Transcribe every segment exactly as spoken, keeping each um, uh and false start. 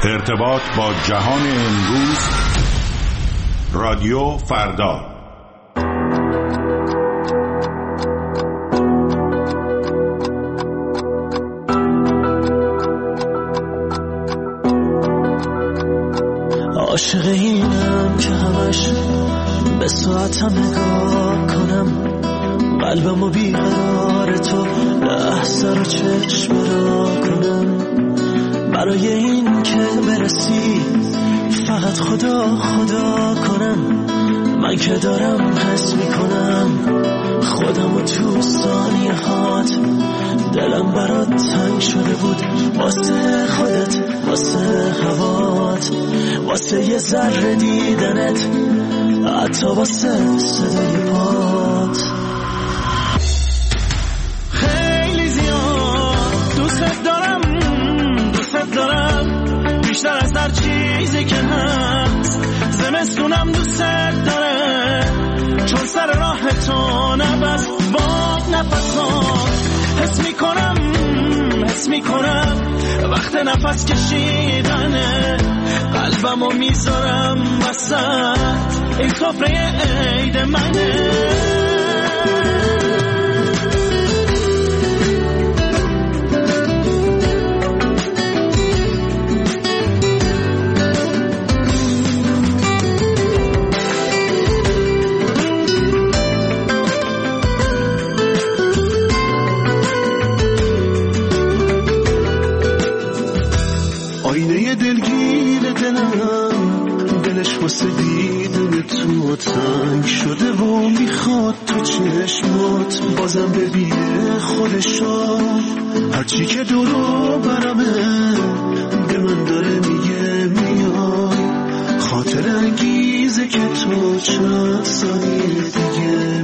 ارتباط با جهان امروز. رادیو فردا. عاشق اینم که همش به ساعتم نگاه کنم، قلبمو بیقرار تو لحظه رو چشم را کنم. برای این که برسی فقط خدا خدا کنم، من که دارم حس میکنم خودمو تو ثانیه هات. دلم برات تنگ شده بود واسه خودت، واسه هوات، واسه یه ذره دیدنت، حتی واسه صدای پات. خیلی زیاد دوست دارم، دوست دارم بیشتر از هر چیزی که هست. زمستونم دوست داره چون سر راه تو نبست باد نفسات. حس میکنم حس میکنم وقت نفس کشیدنه، قلبمو میذارم وسط این سفره عید منه. آینه دلگیر دلم، دلش واسه دیدن تو تنگ شده و میخواد تو چشمات بازم ببینه خودشو. هرچی که دورو برمه به من داره میگه میای، خاطر انگیزه که تو چند ثانیه دیگه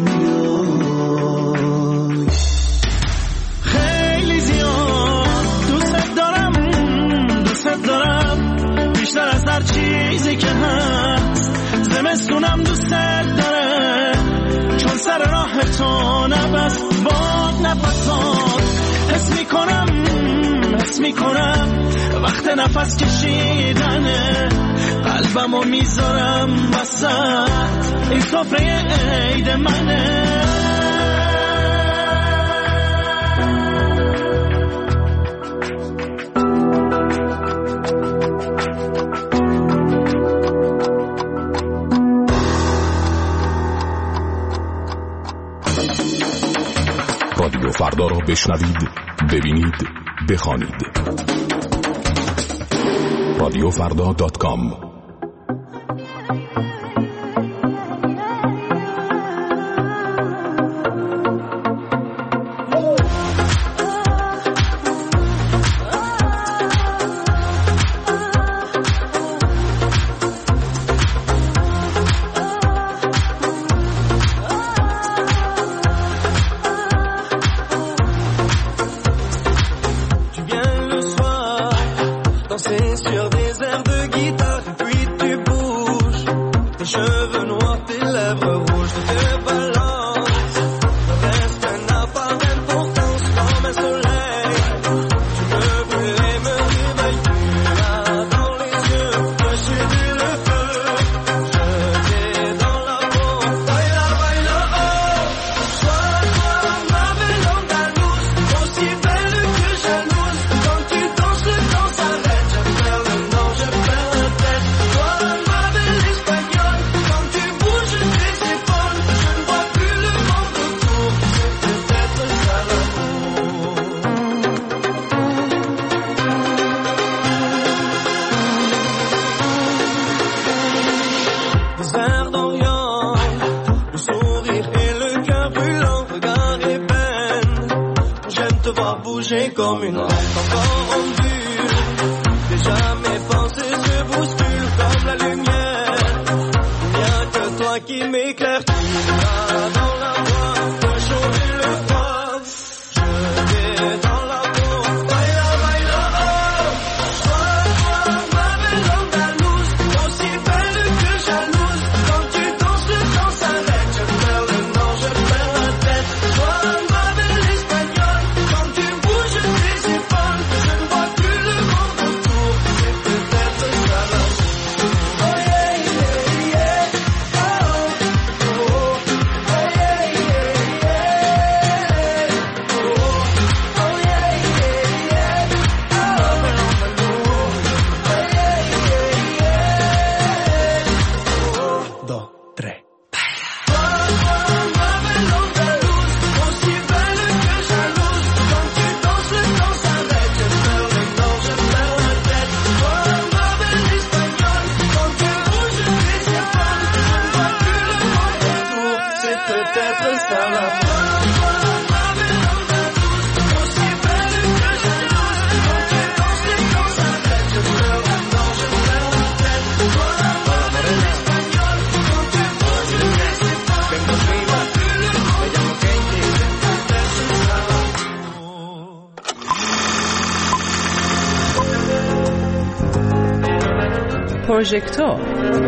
میای. خیلی زیاد دوست دارم، دوست دارم بیشتر از هر چیزی که هست. زمستونم دوست داره چون سر راه تو نبست باد نفسات. حس میکنم حس میکنم وقت نفس کشیدنه، قلبمو میذارم وسط این سفره عید منه. رادیو فردا را بشنوید، ببینید، بخوانید. رادیو فردا دات کام. Sur des airs de guitare, puis tu bouges tes cheveux noirs, tes lèvres rouges, te balance. Le reste n'a pas d'importance comme un soleil. Tu me brûles et me réveilles, tu l'as dans les yeux. Je suis du le feu, je t'ai dans la peau. Baila, baila, oh. Sois, toi, ma belle andalouse, aussi belle que jalouse. Quand tu danses, le temps s'arrête. Bouger comme une lampe encore ondule. Déjà mes pensées se bousculent comme la lumière. Il n'y a que toi qui m'éclaire. Tu m'as dans la voix, le chaud et le froid. Je t'ai dans la peau. Baila, baila, oh. Sois toi ma belle andalouse, aussi belle que jalouse. Quand tu danses, le temps s'arrête. Je perds le nord, je perds la tête. Sois ma belle espagnole, quand tu bouges tes épaules, je پروژکتور.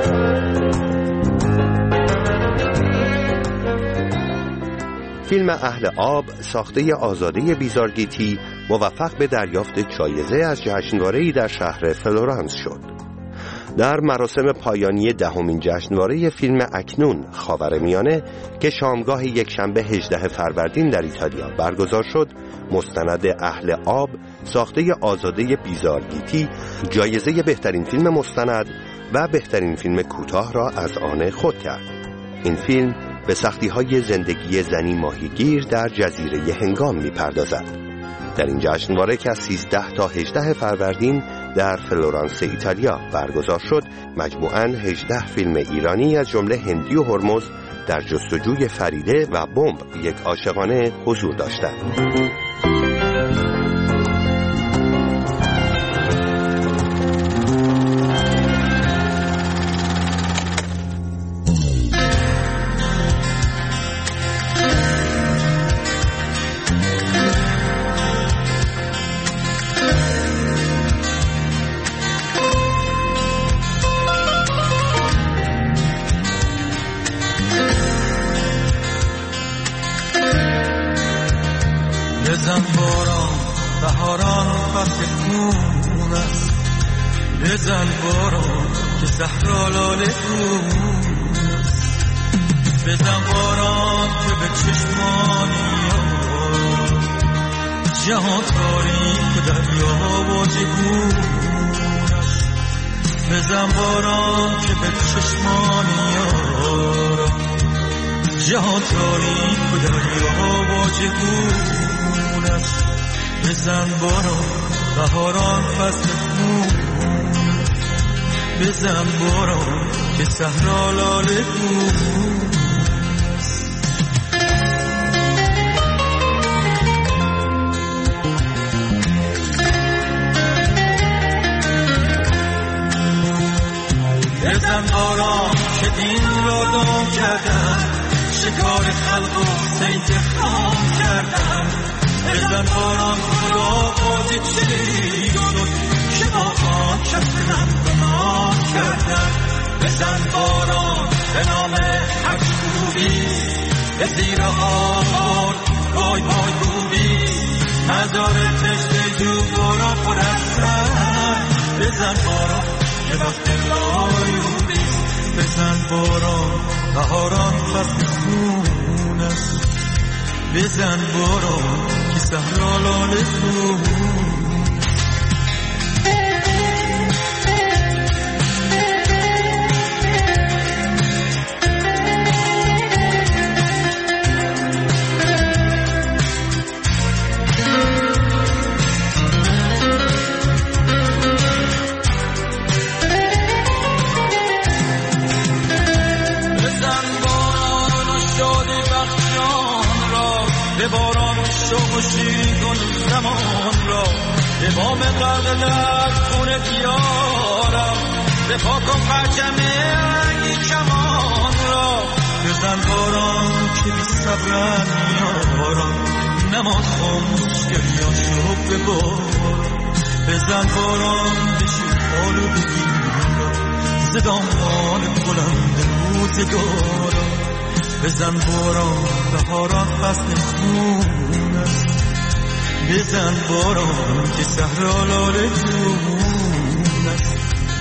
فیلم اهل آب ساخته آزاده بیزارگیتی موفق به دریافت جایزه از جشنواره‌ای در شهر فلورانس شد. در مراسم پایانی دهمین جشنواره فیلم اکنون خاورمیانه که شامگاه یکشنبه هجدهم فروردین در ایتالیا برگزار شد، مستند اهل آب ساخته آزاده بیزارگیتی جایزه بهترین فیلم مستند و بهترین فیلم کوتاه را از آن خود کرد. این فیلم به سختی‌های زندگی زنی ماهیگیر در جزیره هنگام می‌پردازد. در این جشنواره که از سیزده تا هجده فروردین در فلورانس ایتالیا برگزار شد، مجموعاً هجده فیلم ایرانی از جمله هندی و هرمز در جستجوی فریده و بمب یک عاشقانه حضور داشتند. بزن باران بهاران فصل خون است، بزن باران که صحرا لاله خون است، بزن باران که به چشمانی جهان تاریک و دریا و جگون است، بزن باران که به چشمانی جهان تاریک و دریا و جگون است، بزن باران بهاران فصل خون، بزن باران که صحرا لاله خون است. بزن باران که دین را دام کردن، شکار خلق و سید خام کردن، بزن باران خدا بازی چی شد که با آن کفتنم گناه کردن، بزن باران به نام حق خوبی به زیر آوار وای وای خوبی مزار تشت جو باران پرستن، بزن باران که وقت لایوبی، بزن باران بهاران فصل خون است، بزن باران که صحرا لاله خون. به باران شوق و شیرین کن زمان را، به بام غرق در خون دیارم، به پاک کن پرچم رنگی کمان را، بزن باران که بی صبرن یارم، نماز خاموش گریان شو به باران، بزن باران بشیر حالو بگیرم زدامان بلند روزگارم، بزن باران بهاران فصل خون است، بزن باران که صحرا لاله خون است.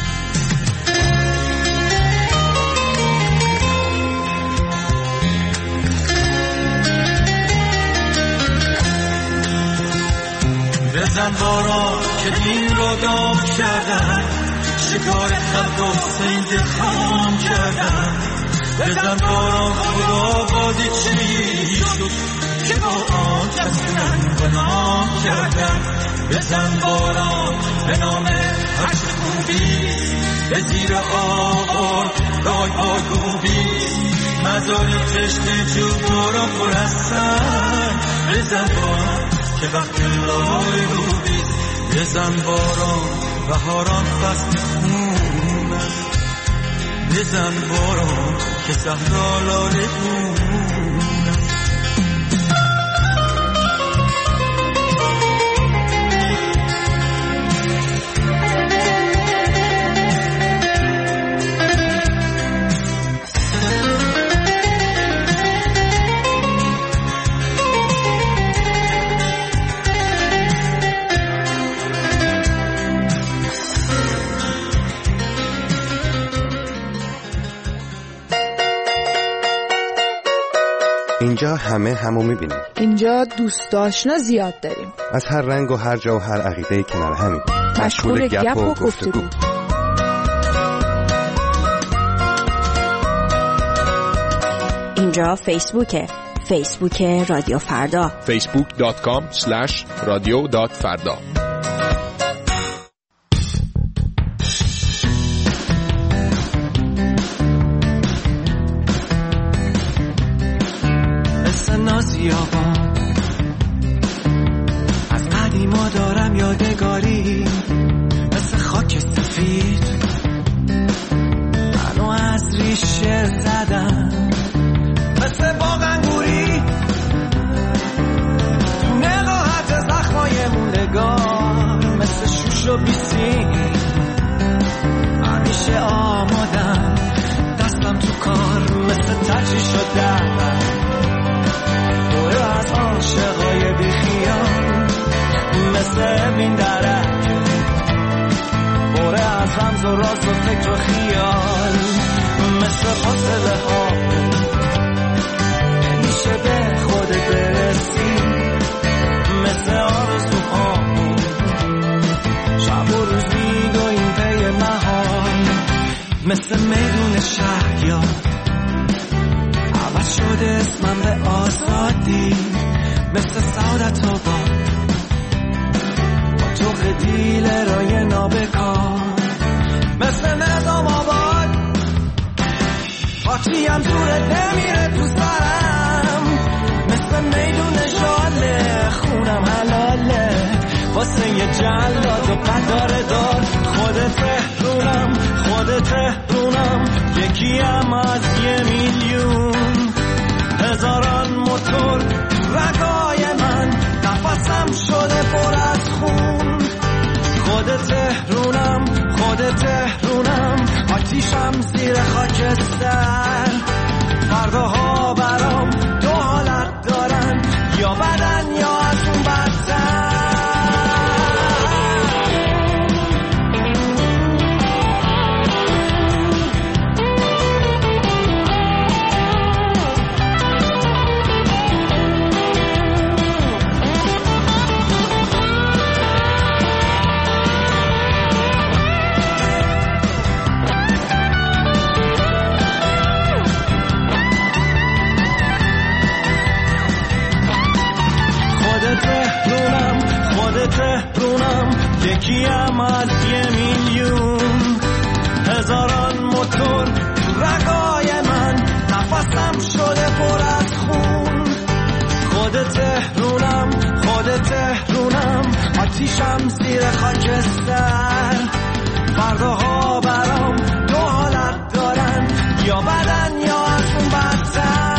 بزن باران که دین را دام کردن، شکار خلق و سید خام کردن، بزن باران خدا بازی چی شد که با آن کسیدن گناه کردن، بزن باران به نام حق خوبی به زیر آوار رای پای گوبی مزار تشت جو باران پرستن، بزن باران که وقت لای روبی، بزن باران بهاران فصل خون است، بزن باران که صحرا لاله خون است. همه همو میبینیم. اینجا دوست آشنا زیاد داریم، از هر رنگ و هر جا و هر عقیده کنار همین، مشغول گپ و گفتگو. اینجا فیسبوکه، فیسبوک رادیو فردا، فیسبوک دات کام اسلش رادیو دات فردا. نازی آباد از قدیما دارم یادگاری، مثل خاک سفید منو از ریشه زدم، مثل باغ انگوری تو نقاهت زخمای موندگار، مثل شوش و بیسی همیشه آمادم، دستم تو کار مثل ترجیح شدم، از عاشقای بیخیال مثل این درک، بره از رمز و راز و فکر و خیال، مثل فاصله ها نمیشه به خودت برسی، مثل آرزوها شب و روز بید و این پی محال، مثل میدون شهریار عوض شده اسمم به آزادی، مثل سعادت آباد با تو خدیل رای نابکار، مثل نظام آباد پاچیم دوره نمیره تو سرم، مثل میدون شاله خونم حلاله واسه یه جلاد و قدار دار، خودت تهرونم خودت تهرونم یکیم از یه میلیون، هزاران موتور رگای من نفسم شده پر از خون، خودت تهرونم خودت تهرونم آتیشم زیر خاکستر، فرداها برام دو حالت دارن، یا بدن یا از اون بدتر. تهرونم یکیم از یه میلیون، هزاران موتور رگای من نفسم شده پر از خون، خودت تهرونم خودت تهرونم آتیشم زیر خاکستر، فرداها برام دو حالت دارن، یا بدن یا از اون بدتر.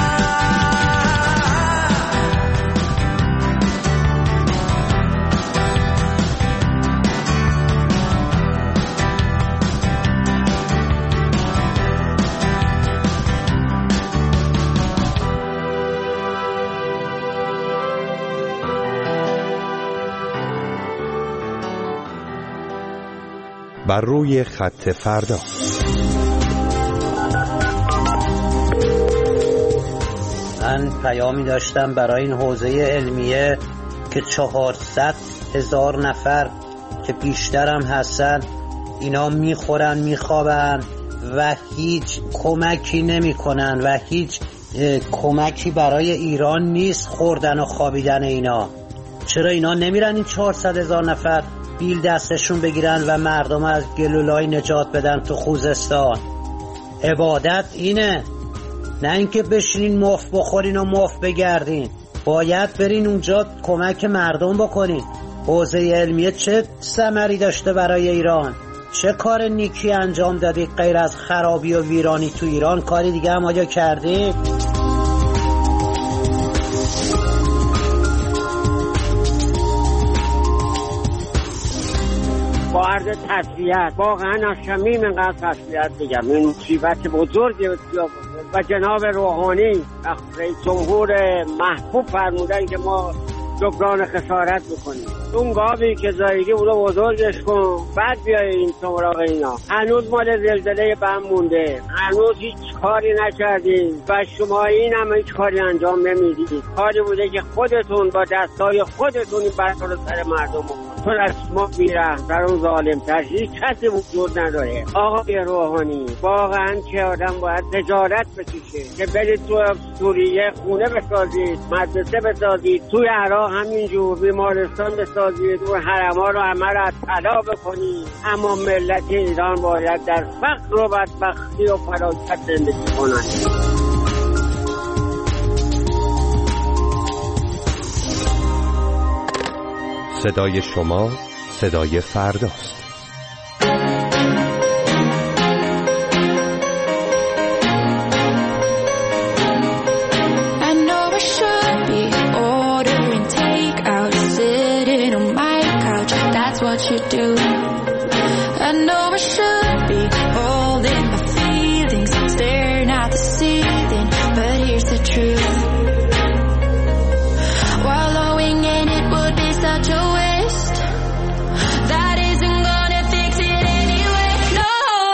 بر روی خط فردا. من پیامی داشتم برای این حوزه علمیه که چهارصد هزار نفر که بیشترم هستن اینا میخورن میخوابن و هیچ کمکی نمی کنن و هیچ کمکی برای ایران نیست خوردن و خوابیدن اینا. چرا اینا نمیرن این چهارصد هزار نفر بیل دستشون بگیرن و مردم از گلولای نجات بدن تو خوزستان؟ عبادت اینه، نه اینکه بشینین مف بخورین و مف بگردین. باید برین اونجا کمک مردم بکنین. حوزه علمیه چه ثمری داشته برای ایران؟ چه کار نیکی انجام دادی غیر از خرابی و ویرانی تو ایران؟ کاری دیگه هم آیا کردی؟ با عرض تسلیت، واقعا ناشمیم اینقدر تسلیت بگم، این مصیبت بزرگی و جناب روحانی رئیس جمهور محبوب فرمودن که ما جبران خسارت بکنی. اون گاوی که زاییدی اونو بزرگش کن، بعد بیای این سراغ اینا. هنوز مال زلزله بم مونده، هنوز هیچ کاری نکردید و شما این هم هیچ کاری انجام نمیدید. کاری بوده که خودتون با دستای خودتون این بلا رو سر مردم بکنید. تو از ما میرم در اون ظالم تر هیچ کسی وجود نداره. آقای روحانی واقعا که آدم باید تجارت بکشه که برید تو سوریه خونه بسازید، مدرسه بسازید، توی عراق همینجور بیمارستان بسازید، اون حرما رو همه رو از طلا بکنید. اما ملت ایران باید در فقر و بدبختی و فلاکت زندگی کنند. صدای شما صدای فرداست. What you do, I know I should be holding my feelings, staring at the ceiling, but here's the truth. Wallowing in it would be such a waste. That isn't gonna fix it anyway. No,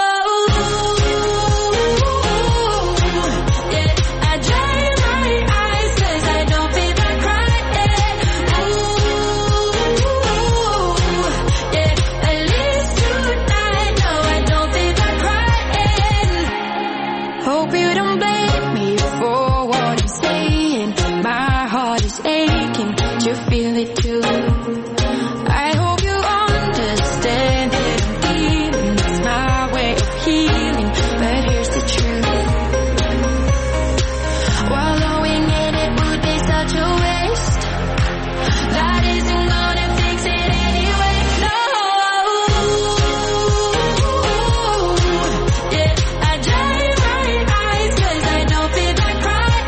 yeah, I dry my eyes 'cause I don't feel like crying. Hope you don't blame me for what I'm saying. My heart is aching, but you feel it too. I hope you understand that I'm dealing. It's my way of healing, but here's the truth. Wallowing in it would be such a waste. That isn't gonna fix it anyway. No, yeah, I dry my eyes 'cause I don't feel like crying.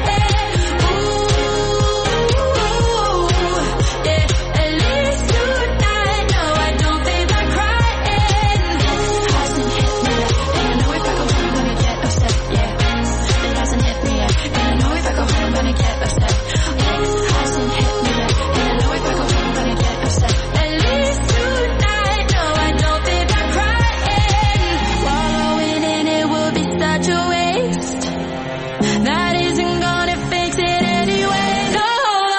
Ooh, yeah, at least tonight, no, I don't feel like crying. Hasn't hit me yet, and I know if I go home I'm gonna get upset. Yeah, it hasn't hit me yet, and I know if I go home I'm gonna get upset. It hasn't hit me yet, and I know if I go home I'm gonna get upset. At least tonight, no, I don't feel like crying. Wallowing in it will be such a waste. That isn't gonna fix it anyway. No,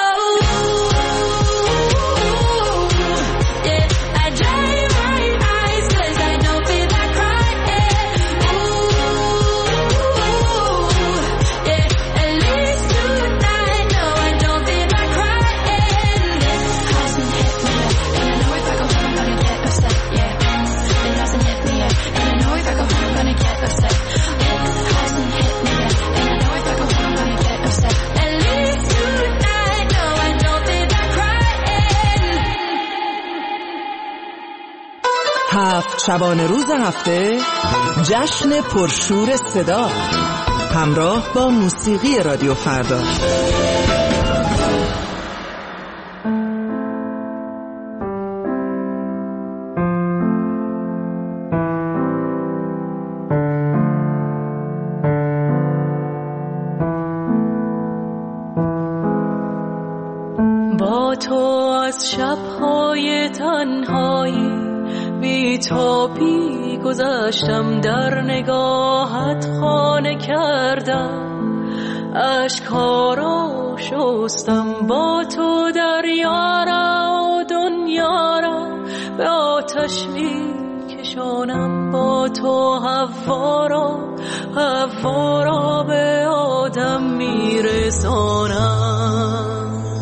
yeah, I dry my eyes 'cause I don't feel like crying. Ooh, yeah, at least tonight, no, I don't feel like crying. It hasn't hit me yet, and I know if I go home I'm gonna get upset. Yeah, it hasn't hit me yet, and I know if I go home I'm gonna get upset. It hasn't hit me yet, and I know if I go home I'm gonna get upset. At least tonight, no, I don't feel like crying. هفت شبانه روز هفته جشن پرشور صدا همراه با موسیقی رادیو فردا. با تو از شب‌های تنهایی بی تو بی گذشتم، در نگاهت خانه کردم، اشک‌ها را شستم، با تو دریا را و دنیا را به آتش می کشانم، با تو هوا را هوا را به آدم می رسانم.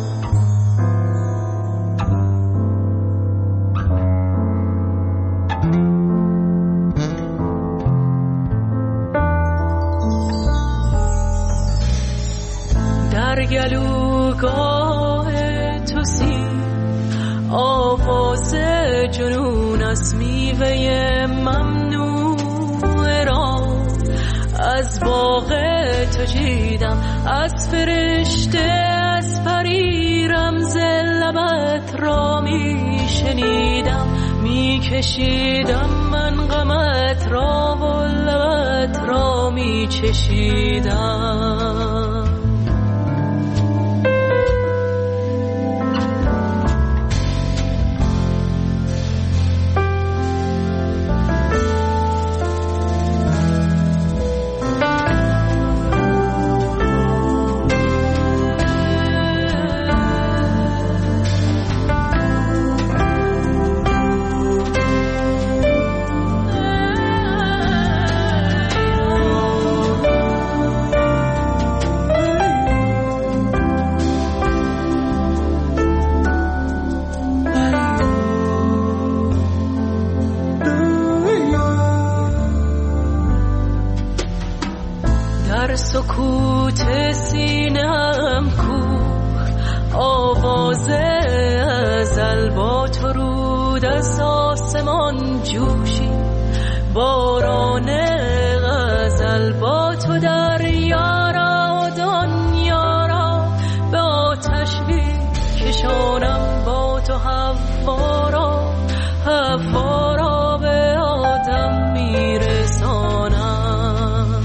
در گلوگاه تو سیر آواز جنون از میوه ممنوع را از باغ تو چیدم، از فرشته از پری رمز لبت را می شنیدم، می کشیدم من غمت را و لبت را می چشیدم. سکوت سینم کوه، آواز ازل با تو رود از آسمان جوشی، باران غزل با تو در یارا دنیا را به آتش کشانم، با تو هوا را هوا را به آدم میرسانم.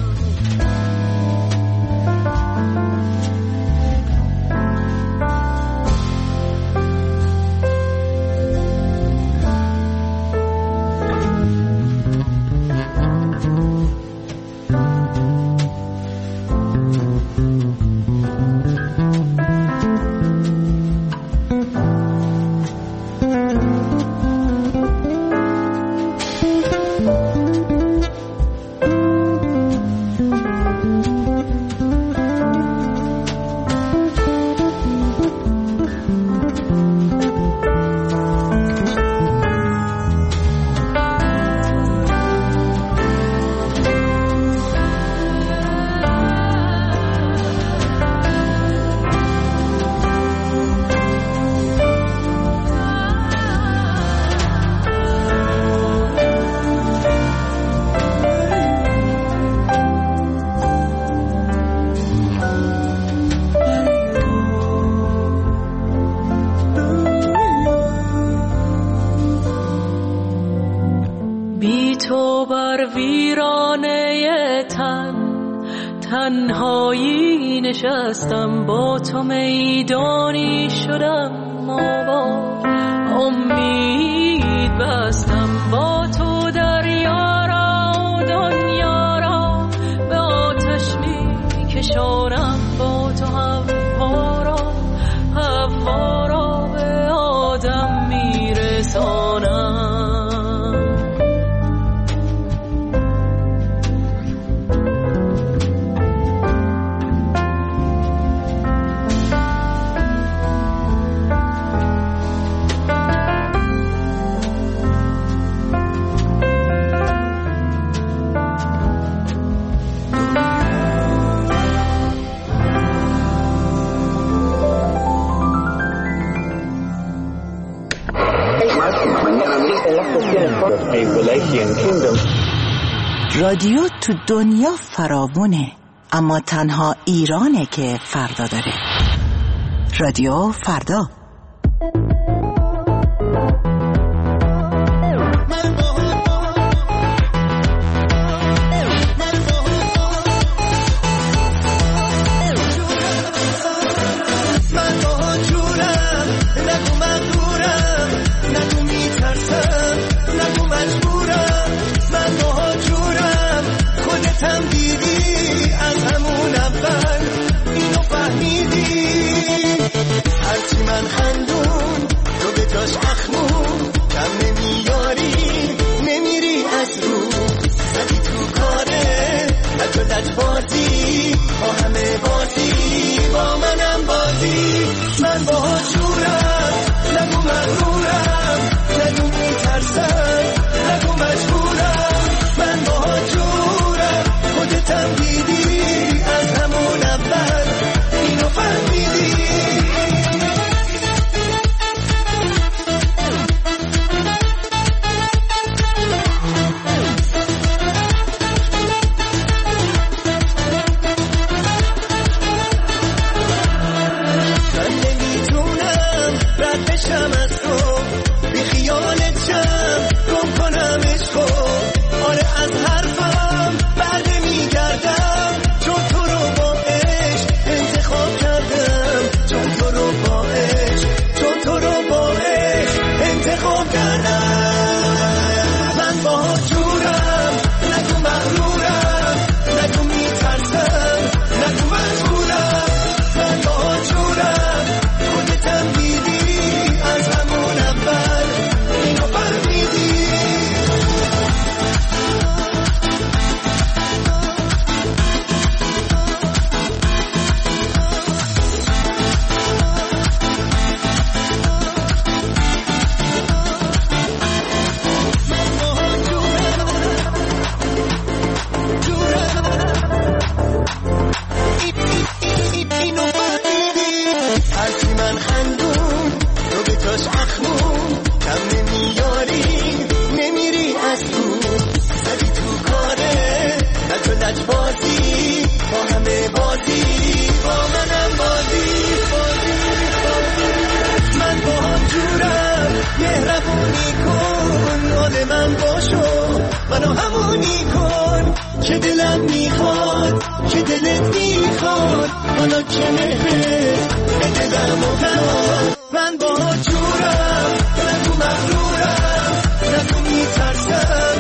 تنهایی نشستم، با تو میدانی شدم، آوا امید بستم، با تو دریا را دنیا را به آتش می کشانم، با تو هوا را هوا را به آدم می رسانم. رادیو تو دنیا فراوونه، اما تنها ایرانه که فردا داره. رادیو فردا. من خندون تو به جاش اخمون، کم نمیاری نمیری از رو، زدی تو کاره نجلت بازی، با همه بازی با منم بازی. من با جورم نگو مغرورم، نگو میترسم نگو مجبورم. من با جورم خودتم دیدی از همون اول اینو فهمیدی. منو همونی کن که دلم میخواد، که دلت میخواد، حالا که مهرت به دلم افتاد. من با جورم، نگو مغرورم، نگو میترسم،